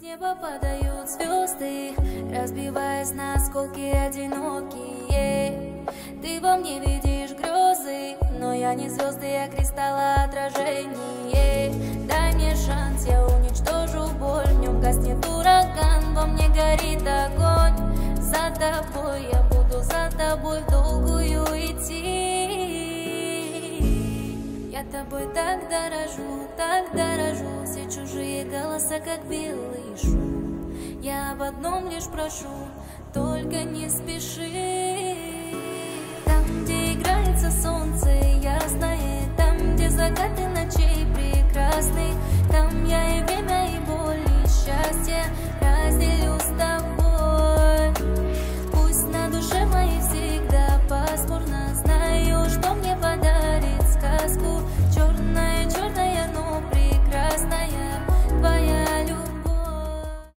неба падают звезды, разбиваясь на осколки одинокие. Ты во мне видишь грезы, но я не звезды, я кристалла отражение. Дай мне шанс, я уничтожу боль, в нем гаснет ураган, во мне горит огонь. За тобой я буду, за тобой в долгую идти. Я тобой так дорожу, все чужие голоса, как белый шум. Я об одном лишь прошу, только не спеши. Там, где играется солнце ясное, там, где закаты ночей прекрасны, там я и